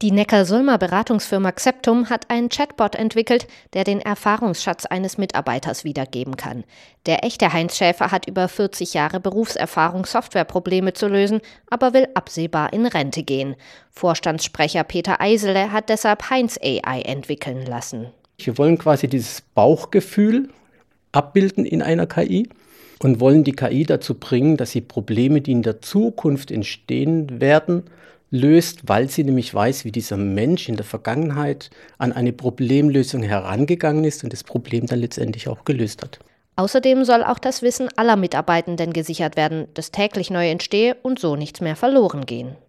Die Neckarsulmer Beratungsfirma Xeptum hat einen Chatbot entwickelt, der den Erfahrungsschatz eines Mitarbeiters wiedergeben kann. Der echte Heinz Schäfer hat über 40 Jahre Berufserfahrung, Softwareprobleme zu lösen, aber will absehbar in Rente gehen. Vorstandssprecher Peter Eisele hat deshalb Heinz AI entwickeln lassen. Wir wollen quasi dieses Bauchgefühl abbilden in einer KI und wollen die KI dazu bringen, dass sie Probleme, die in der Zukunft entstehen werden, löst, weil sie nämlich weiß, wie dieser Mensch in der Vergangenheit an eine Problemlösung herangegangen ist und das Problem dann letztendlich auch gelöst hat. Außerdem soll auch das Wissen aller Mitarbeitenden gesichert werden, das täglich neu entstehe und so nichts mehr verloren gehen.